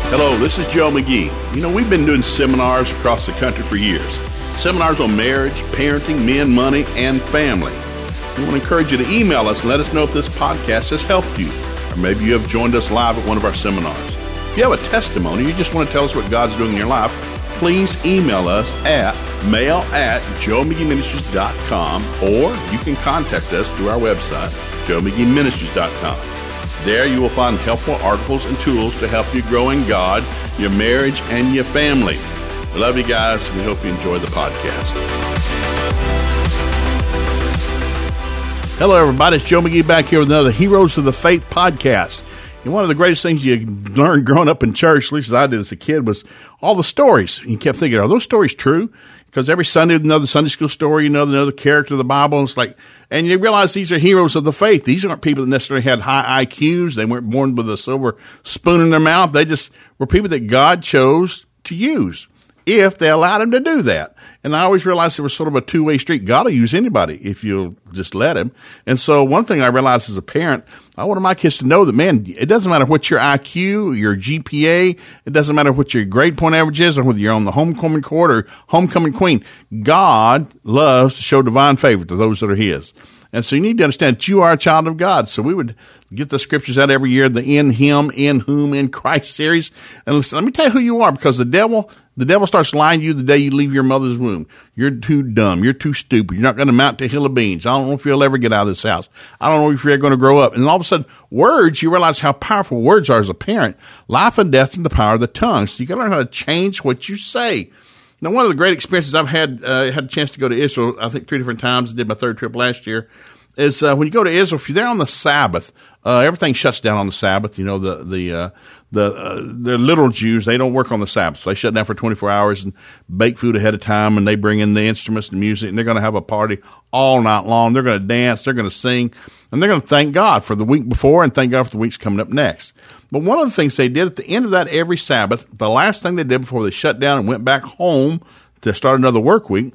Hello, this is Joe McGee. You know, we've been doing seminars across the country for years. Seminars on marriage, parenting, men, money, and family. We want to encourage you to email us and let us know if this podcast has helped you. Or maybe you have joined us live at one of our seminars. If you have a testimony, you just want to tell us what God's doing in your life, please email us at mail@joemcgeeministries.com, or you can contact us through our website, joemcgeeministries.com. There you will find helpful articles and tools to help you grow in God, your marriage, and your family. We love you guys. We hope you enjoy the podcast. Hello, everybody. It's Joe McGee back here with another Heroes of the Faith podcast. And one of the greatest things you learned growing up in church, at least as I did as a kid, was all the stories. You kept thinking, are those stories true? Because every Sunday, another Sunday school story, another character of the Bible. And it's like, and you realize these are heroes of the faith. These aren't people that necessarily had high IQs. They weren't born with a silver spoon in their mouth. They just were people that God chose to use if they allowed him to do that. And I always realized it was sort of a two-way street. God will use anybody if you'll just let him. And so one thing I realized as a parent, I wanted my kids to know that, man, it doesn't matter what your IQ, your GPA, it doesn't matter what your grade point average is, or whether you're on the homecoming court or homecoming queen. God loves to show divine favor to those that are his. And so you need to understand that you are a child of God. So we would get the scriptures out every year, the In Him, In Whom, In Christ series. And listen, let me tell you who you are, because the devil starts lying to you the day you leave your mother's womb. You're too dumb. You're too stupid. You're not going to mount to a hill of beans. I don't know if you'll ever get out of this house. I don't know if you're ever going to grow up. And all of a sudden, words, you realize how powerful words are as a parent. Life and death in the power of the tongue. So you got to learn how to change what you say. Now, one of the great experiences I've had a chance to go to Israel, I think 3 different times. I did my third trip last year, is when you go to Israel, if you're there on the Sabbath, everything shuts down on the Sabbath. You know, the little Jews, they don't work on the Sabbath. So they shut down for 24 hours and bake food ahead of time, and they bring in the instruments and music, and they're going to have a party all night long. They're going to dance, they're going to sing, and they're going to thank God for the week before and thank God for the weeks coming up next. But one of the things they did at the end of that every Sabbath, the last thing they did before they shut down and went back home to start another work week,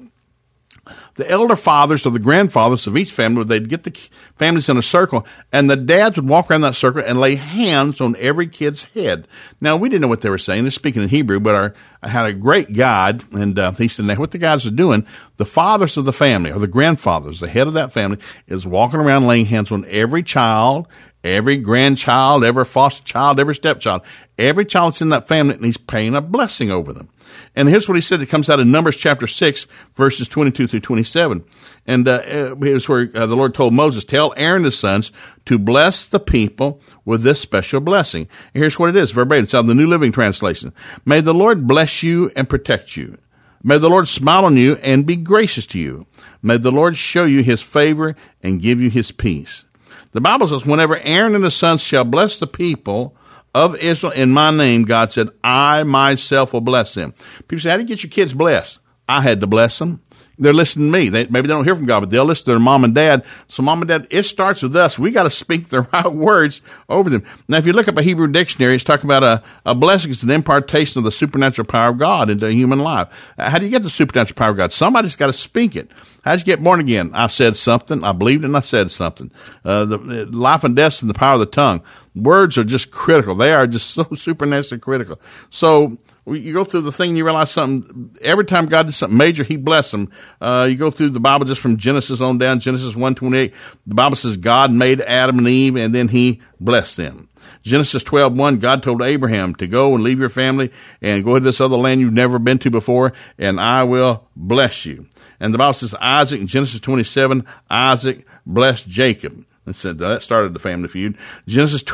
the elder fathers or the grandfathers of each family, they'd get the families in a circle, and the dads would walk around that circle and lay hands on every kid's head. Now, we didn't know what they were saying. They're speaking in Hebrew, but I had a great guide, and he said, now, what the guys are doing, the fathers of the family, or the grandfathers, the head of that family, is walking around laying hands on every child, every grandchild, every foster child, every stepchild, every child that's in that family, and he's paying a blessing over them. And here's what he said. It comes out of Numbers chapter 6, verses 22 through 27. And here's where the Lord told Moses, tell Aaron his sons to bless the people with this special blessing. And here's what it is, verbatim. It's out of the New Living Translation. May the Lord bless you and protect you. May the Lord smile on you and be gracious to you. May the Lord show you his favor and give you his peace. The Bible says, whenever Aaron and his sons shall bless the people of Israel in my name, God said, I myself will bless them. People say, how do you get your kids blessed? I had to bless them. They're listening to me. Maybe they don't hear from God, but they'll listen to their mom and dad. So mom and dad, it starts with us. We got to speak the right words over them. Now, if you look up a Hebrew dictionary, it's talking about a blessing. It's an impartation of the supernatural power of God into a human life. How do you get the supernatural power of God? Somebody's got to speak it. How'd you get born again? I said something. I believed it and I said something. The life and death is in the power of the tongue. Words are just critical. They are just so supernaturally critical. So you go through the thing and you realize something. Every time God did something major, he blessed them. You go through the Bible just from Genesis on down, Genesis 1:28. The Bible says God made Adam and Eve and then he blessed them. Genesis 12:1, God told Abraham to go and leave your family and go to this other land you've never been to before, and I will bless you. And the Bible says Isaac, in Genesis 27, Isaac blessed Jacob. And said that started the family feud. Genesis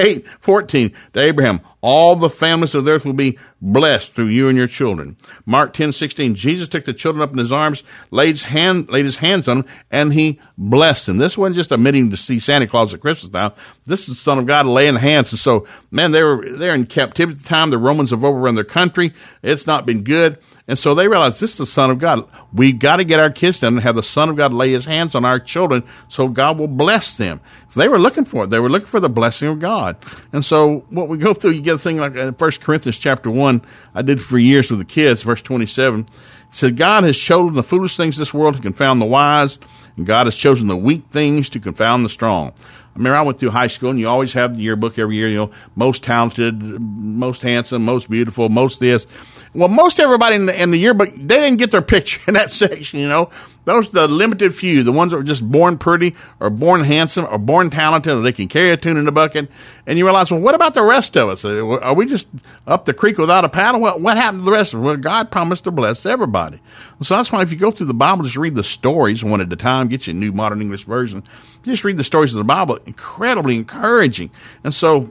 28:14 to Abraham, all the families of the earth will be blessed through you and your children. Mark 10:16, Jesus took the children up in his arms, laid his hands on them, and he blessed them. This wasn't just a meeting to see Santa Claus at Christmas time. This is the Son of God laying hands. And so, man, they're in captivity at the time. The Romans have overrun their country. It's not been good. And so they realized this is the Son of God. We've got to get our kids down and have the Son of God lay his hands on our children so God will bless them. So they were looking for it. They were looking for the blessing of God. And so what we go through, you get a thing like 1 Corinthians chapter 1, I did for years with the kids, verse 27. It said, God has chosen the foolish things of this world to confound the wise, and God has chosen the weak things to confound the strong. I remember I went through high school, and you always have the yearbook every year, most talented, most handsome, most beautiful, most this. Well, most everybody in the yearbook, they didn't get their picture in that section, Those are the limited few, the ones that were just born pretty or born handsome or born talented, or they can carry a tune in the bucket. And you realize, well, what about the rest of us? Are we just up the creek without a paddle? What happened to the rest of us? Well, God promised to bless everybody. So that's why if you go through the Bible, just read the stories one at a time, get you a new modern English version. Just read the stories of the Bible, incredibly encouraging. And so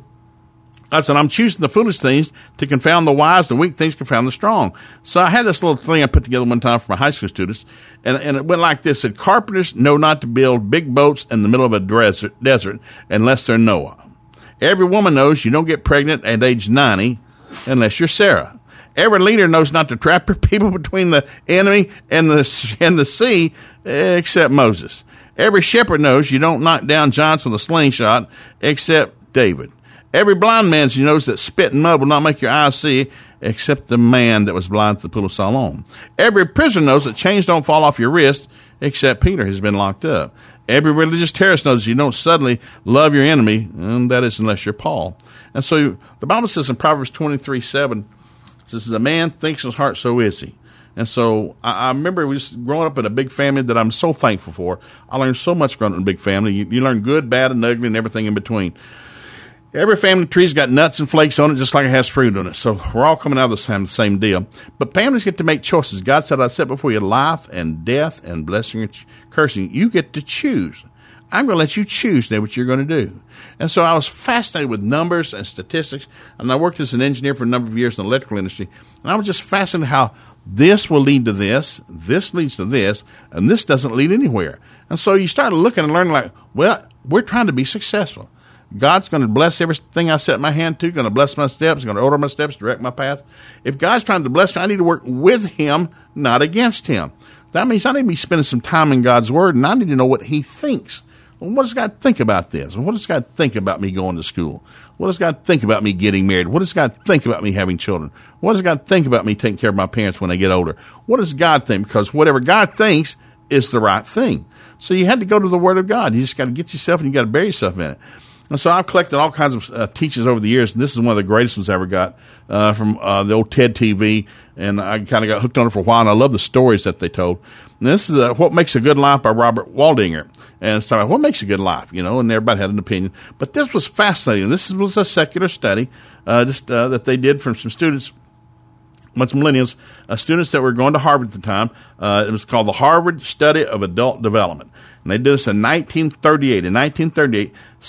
I said, I'm choosing the foolish things to confound the wise, the weak things confound the strong. So I had this little thing I put together one time for my high school students, and it went like this. It said, carpenters know not to build big boats in the middle of a desert unless they're Noah. Every woman knows you don't get pregnant at age 90 unless you're Sarah. Every leader knows not to trap her people between the enemy and the sea except Moses. Every shepherd knows you don't knock down giants with a slingshot except David. Every blind man knows that spit and mud will not make your eyes see, except the man that was blind at the pool of Siloam. Every prisoner knows that chains don't fall off your wrist, except Peter has been locked up. Every religious terrorist knows you don't suddenly love your enemy, and that is unless you're Paul. And so the Bible says in Proverbs 23:7, it says, a man thinks in his heart, so is he. And so I remember we was growing up in a big family that I'm so thankful for. I learned so much growing up in a big family. You learn good, bad, and ugly, and everything in between. Every family tree's got nuts and flakes on it, just like it has fruit on it. So we're all coming out of the same deal. But families get to make choices. God said, I said before you, life and death and blessing and cursing. You get to choose. I'm going to let you choose now what you're going to do. And so I was fascinated with numbers and statistics. And I worked as an engineer for a number of years in the electrical industry. And I was just fascinated how this will lead to this leads to this, and this doesn't lead anywhere. And so you start looking and learning like, well, we're trying to be successful. God's going to bless everything I set my hand to, going to bless my steps, going to order my steps, direct my path. If God's trying to bless me, I need to work with him, not against him. That means I need to be spending some time in God's word, and I need to know what he thinks. Well, what does God think about this? What does God think about me going to school? What does God think about me getting married? What does God think about me having children? What does God think about me taking care of my parents when I get older? What does God think? Because whatever God thinks is the right thing. So you had to go to the Word of God. You just got to get yourself and you got to bury yourself in it. And so I've collected all kinds of teachings over the years, and this is one of the greatest ones I ever got from the old TED TV, and I kind of got hooked on it for a while, and I love the stories that they told. And this is What Makes a Good Life by Robert Waldinger. And so what makes a good life, and everybody had an opinion. But this was fascinating. This was a secular study that they did from some students, bunch of millennials, students that were going to Harvard at the time. It was called the Harvard Study of Adult Development. And they did this in 1938. In 1938,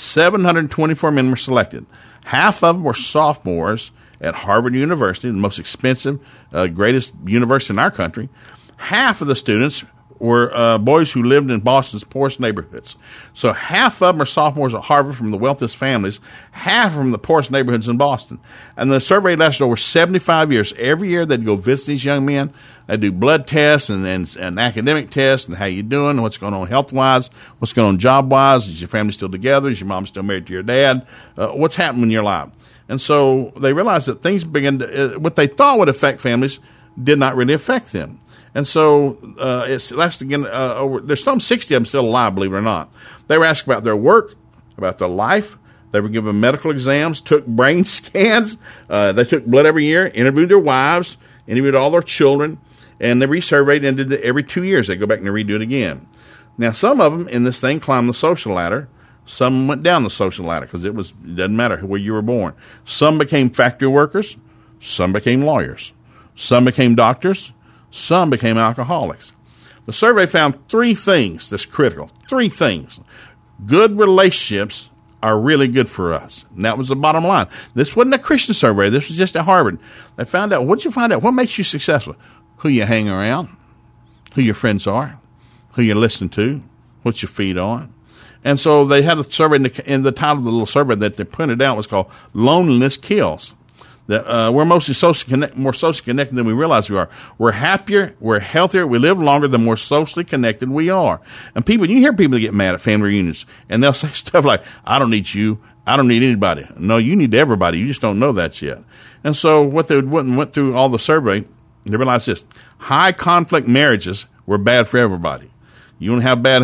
724 men were selected. Half of them were sophomores at Harvard University, the most expensive, greatest university in our country. Half of the students were boys who lived in Boston's poorest neighborhoods. So half of them are sophomores at Harvard from the wealthiest families, half from the poorest neighborhoods in Boston. And the survey lasted over 75 years. Every year they'd go visit these young men. They'd do blood tests and academic tests and how you doing, what's going on health-wise, what's going on job-wise, is your family still together, is your mom still married to your dad, what's happening in your life. And so they realized that things began to, what they thought would affect families did not really affect them. And so it's lasted again over. There's some 60 of them still alive, believe it or not. They were asked about their work, about their life. They were given medical exams, took brain scans. They took blood every year, interviewed their wives, interviewed all their children, and they resurveyed and did it every 2 years. They go back and they redo it again. Now, some of them in this thing climbed the social ladder. Some went down the social ladder because it doesn't matter where you were born. Some became factory workers. Some became lawyers. Some became doctors. Some became alcoholics. The survey found three things that's critical. Three things. Good relationships are really good for us. And that was the bottom line. This wasn't a Christian survey. This was just at Harvard. They found out, what'd you find out? What makes you successful? Who you hang around, who your friends are, who you listen to, what you feed on. And so they had a survey, in the title of the little survey that they printed out was called Loneliness Kills. That we're mostly more socially connected than we realize we are. We're happier, we're healthier, we live longer the more socially connected we are. And you hear people that get mad at family reunions, and they'll say stuff like, I don't need you, I don't need anybody. No, you need everybody, you just don't know that yet. And so what they went through all the survey, they realized this: high conflict marriages were bad for everybody. You want to have bad health?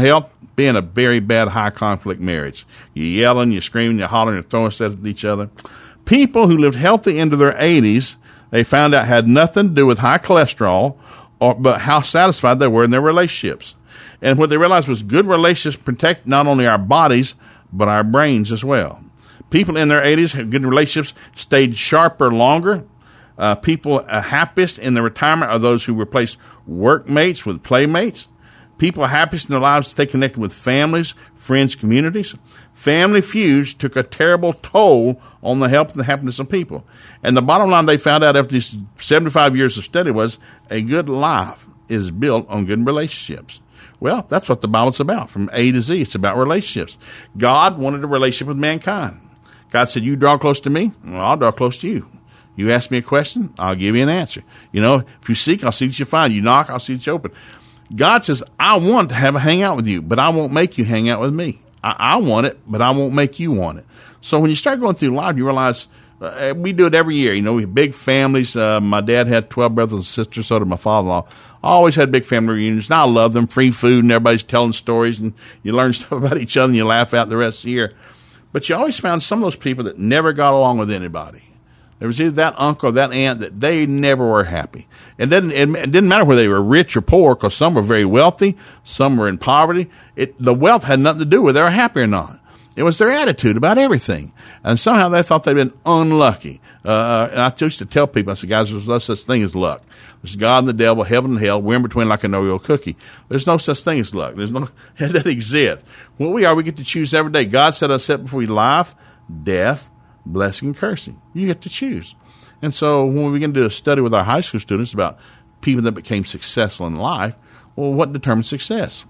been a very bad high conflict marriage. You're yelling, you're screaming, you're hollering, you're throwing stuff at each other. People who lived healthy into their 80s, they found out had nothing to do with high cholesterol, but how satisfied they were in their relationships. And what they realized was good relationships protect not only our bodies, but our brains as well. People in their 80s had good relationships, stayed sharper longer. People happiest in their retirement are those who replaced workmates with playmates. People happiest in their lives stay connected with families, friends, communities. Family feuds took a terrible toll on the health and the happiness of people. And the bottom line they found out after these 75 years of study was a good life is built on good relationships. Well, that's what the Bible's about from A to Z. It's about relationships. God wanted a relationship with mankind. God said, you draw close to me, well, I'll draw close to you. You ask me a question, I'll give you an answer. You know, if you seek, I'll see that you find. You knock, I'll see that you open. God says, I want to have a hangout with you, but I won't make you hang out with me. I want it, but I won't make you want it. So when you start going through life, you realize we do it every year. You know, we have big families. My dad had 12 brothers and sisters, so did my father-in-law. I always had big family reunions, and I love them. Free food, and everybody's telling stories, and you learn stuff about each other, and you laugh out the rest of the year. But you always found some of those people that never got along with anybody. There was either that uncle or that aunt that they never were happy. And then it didn't matter whether they were rich or poor, because some were very wealthy, some were in poverty. The wealth had nothing to do with whether they were happy or not. It was their attitude about everything. And somehow they thought they'd been unlucky. And I used to tell people, I said, guys, there's no such thing as luck. There's God and the devil, heaven and hell. We're in between like an Oreo cookie. There's no such thing as luck. It doesn't exist. What we are, we get to choose every day. God set us up before life, death, blessing, and cursing. You get to choose. And so when we begin to do a study with our high school students about people that became successful in life, well, what determines success?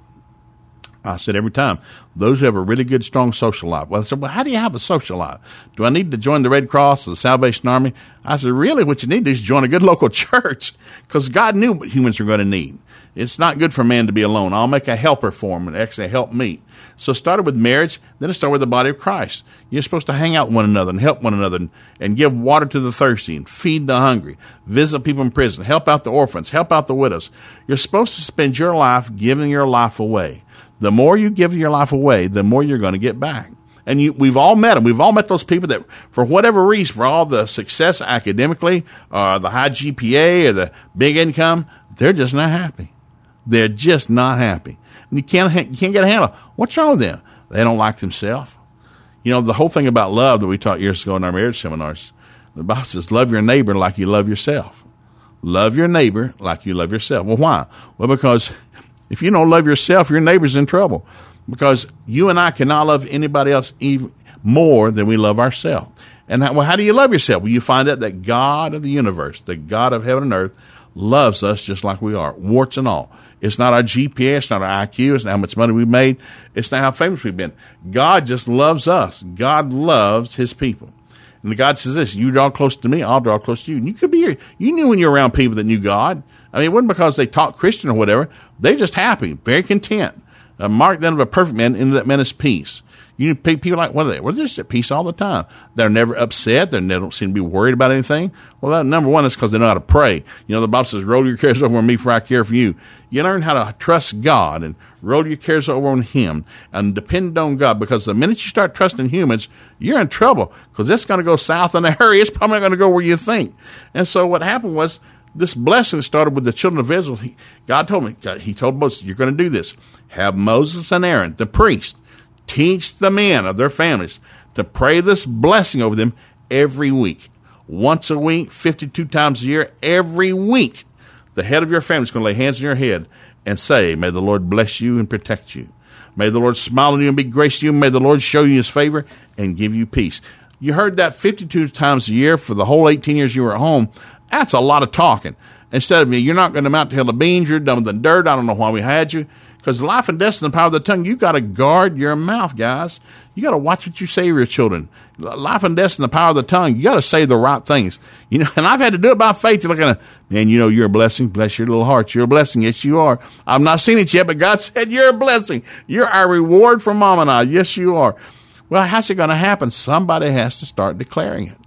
I said every time, those who have a really good, strong social life. Well, I said, well, how do you have a social life? Do I need to join the Red Cross or the Salvation Army? I said, really, what you need to do is join a good local church, because God knew what humans are going to need. It's not good for man to be alone. I'll make a helper for him and actually help me. So it started with marriage, then it started with the body of Christ. You're supposed to hang out with one another and help one another and give water to the thirsty and feed the hungry, visit people in prison, help out the orphans, help out the widows. You're supposed to spend your life giving your life away. The more you give your life away, the more you're going to get back. And we've all met them. We've all met those people that, for whatever reason, for all the success academically, the high GPA, or the big income, they're just not happy. They're just not happy. And you can't get a handle. What's wrong with them? They don't like themselves. You know, the whole thing about love that we taught years ago in our marriage seminars, the Bible says, love your neighbor like you love yourself. Love your neighbor like you love yourself. Well, why? Well, because if you don't love yourself, your neighbor's in trouble, because you and I cannot love anybody else even more than we love ourselves. And how do you love yourself? Well, you find out that God of the universe, the God of heaven and earth, loves us just like we are, warts and all. It's not our GPS, it's not our IQ, it's not how much money we've made, it's not how famous we've been. God just loves us. God loves his people. And God says this, you draw close to me, I'll draw close to you. And you knew when you're around people that knew God. I mean, it wasn't because they taught Christian or whatever. They're just happy, very content. Mark then of a perfect man, into that man is peace. You people like, what are they? Well, they're just at peace all the time. They're never upset. They don't seem to be worried about anything. Well, that, number one, is because they know how to pray. You know, the Bible says, roll your cares over on me, for I care for you. You learn how to trust God and roll your cares over on him and depend on God, because the minute you start trusting humans, you're in trouble, because it's going to go south in a hurry. It's probably not going to go where you think. And so what happened was, this blessing started with the children of Israel. God told me, he told Moses, you're going to do this. Have Moses and Aaron, the priest, teach the men of their families to pray this blessing over them every week. Once a week, 52 times a year, every week. The head of your family is going to lay hands on your head and say, may the Lord bless you and protect you. May the Lord smile on you and be gracious to you. May the Lord show you his favor and give you peace. You heard that 52 times a year for the whole 18 years you were at home. That's a lot of talking. Instead of, you're not going to amount to hell of beans, you're dumber than dirt, I don't know why we had you. Because life and death is in the power of the tongue. You got to guard your mouth, guys. You got to watch what you say to your children. Life and death is in the power of the tongue. You got to say the right things. You know, and I've had to do it by faith. You're looking at, man, you know, you're a blessing. Bless your little heart. You're a blessing. Yes, you are. I've not seen it yet, but God said you're a blessing. You're our reward from Mom and I. Yes, you are. Well, how's it going to happen? Somebody has to start declaring it.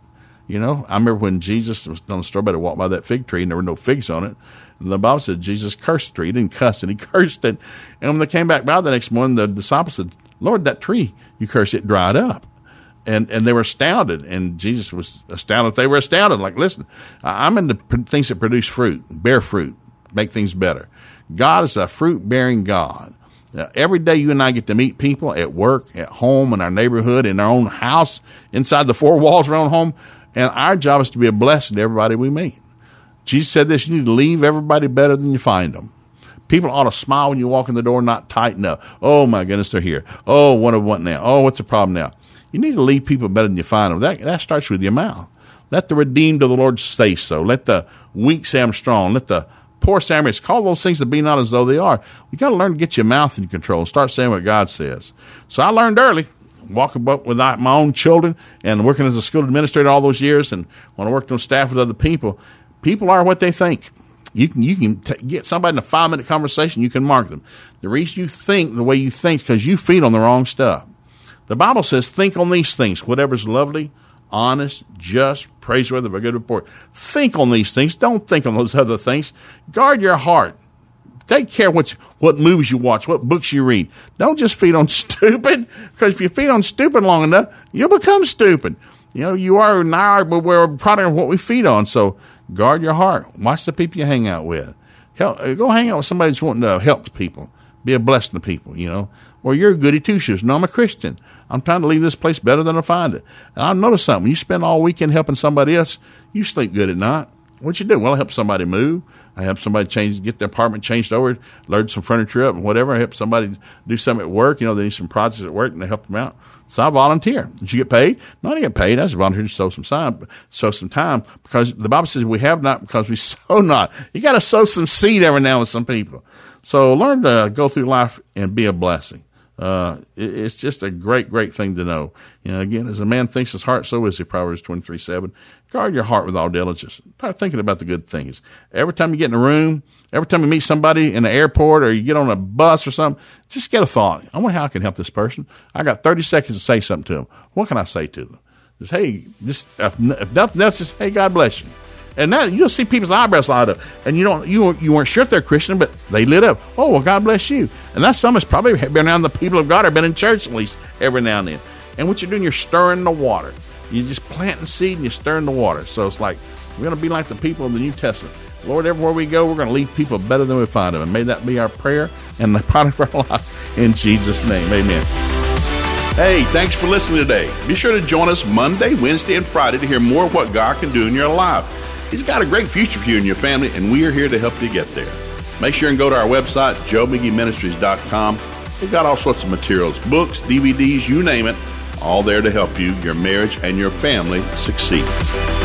You know, I remember when Jesus was telling the story about it, walked by that fig tree and there were no figs on it. And the Bible said Jesus cursed the tree. He didn't cuss it, he cursed it. And when they came back by the next morning, the disciples said, Lord, that tree you cursed, it dried up. And they were astounded. And Jesus was astounded. They were astounded. Like, listen, I'm into things that produce fruit, bear fruit, make things better. God is a fruit-bearing God. Every day you and I get to meet people at work, at home, in our neighborhood, in our own house, inside the four walls of our own home. And our job is to be a blessing to everybody we meet. Jesus said this, you need to leave everybody better than you find them. People ought to smile when you walk in the door, not tighten up. Oh, my goodness, they're here. Oh, what now? Oh, what's the problem now? You need to leave people better than you find them. That starts with your mouth. Let the redeemed of the Lord say so. Let the weak say I'm strong. Let the poor say I'm rich. Call those things to be not as though they are. You got to learn to get your mouth in control and start saying what God says. So I learned early, walking up with my own children and working as a school administrator all those years, and when I worked on staff with other people, people are what they think. You can get somebody in a 5-minute conversation, you can mark them. The reason you think the way you think is because you feed on the wrong stuff. The Bible says, think on these things, whatever's lovely, honest, just, praiseworthy, of a good report. Think on these things. Don't think on those other things. Guard your heart. Take care of what movies you watch, what books you read. Don't just feed on stupid, because if you feed on stupid long enough, you'll become stupid. You know, you are now, we're a product of what we feed on. So guard your heart. Watch the people you hang out with. Go hang out with somebody that's wanting to help people. Be a blessing to people, you know. Or you're a goody two-shoes. No, I'm a Christian. I'm trying to leave this place better than I find it. And I've noticed something. When you spend all weekend helping somebody else, you sleep good at night. What you do? Well, I help somebody move. I help somebody get their apartment changed over, load some furniture up and whatever. I help somebody do something at work. You know, they need some projects at work and they help them out. So I volunteer. Did you get paid? No, I didn't get paid. I just volunteered to sow some time, because the Bible says we have not because we sow not. You got to sow some seed every now and then with some people. So learn to go through life and be a blessing. It's just a great, great thing to know. You know, again, as a man thinks his heart, so is he, Proverbs 23:7. Guard your heart with all diligence. Start thinking about the good things. Every time you get in a room, every time you meet somebody in the airport or you get on a bus or something, just get a thought. I wonder how I can help this person. I got 30 seconds to say something to them. What can I say to them? Just, hey, if nothing else, just, hey, God bless you. And now you'll see people's eyebrows light up, and you weren't sure if they're Christian, but they lit up. Oh, well, God bless you. And that's some of us probably been around the people of God or been in church at least every now and then. And what you're doing, you're stirring the water. You're just planting seed and you're stirring the water. So it's like we're going to be like the people of the New Testament. Lord, everywhere we go, we're going to leave people better than we find them. And may that be our prayer and the product of our life. In Jesus' name, amen. Hey, thanks for listening today. Be sure to join us Monday, Wednesday, and Friday to hear more of what God can do in your life. He's got a great future for you and your family, and we are here to help you get there. Make sure and go to our website, joemcgeeministries.com. We've got all sorts of materials, books, DVDs, you name it, all there to help you, your marriage, and your family succeed.